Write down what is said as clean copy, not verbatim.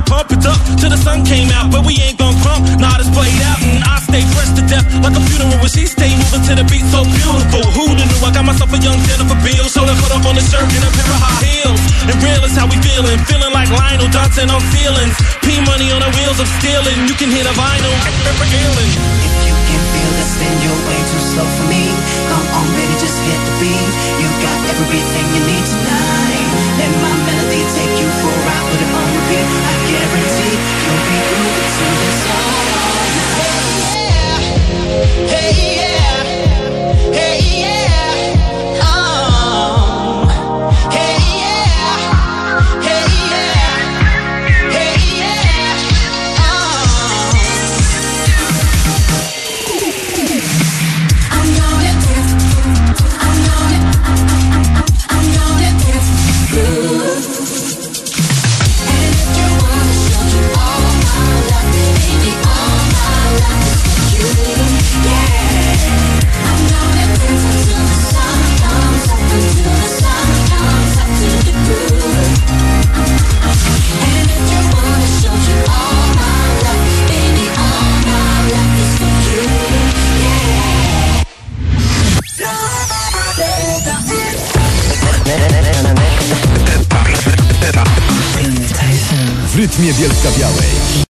pump it up till the sun came out, but we ain't gon' crump. Nah, it's played out, and I stay fresh to death like a funeral when she stay moving to the beat so beautiful. Who'da knew I got myself a young Jennifer Beals, so I put up on the shirt and a pair of high heels. And real is how we feeling like Lionel Johnson on ceilings. P-money on the wheels of stealing. You can hear the vinyl, If you can feel this, then you're way too slow for me. Come on, baby, just hit the beat. You got everything you need tonight. Let my melody take you for a ride, put it on repeat. I guarantee you'll be grooving to this song all night. Hey yeah, hey yeah, oh, hey yeah, hey yeah, hey yeah, oh. I'm gonna dance, I'm gonna dance, groove. And if you wanna show you all my love, baby, all my love is for you, yeah. I'm gonna dance until the sun comes up, until the sun comes up to the groove. And if you wanna show you all my love, baby, all my love is for you, yeah. W rytmie Bielska Białej.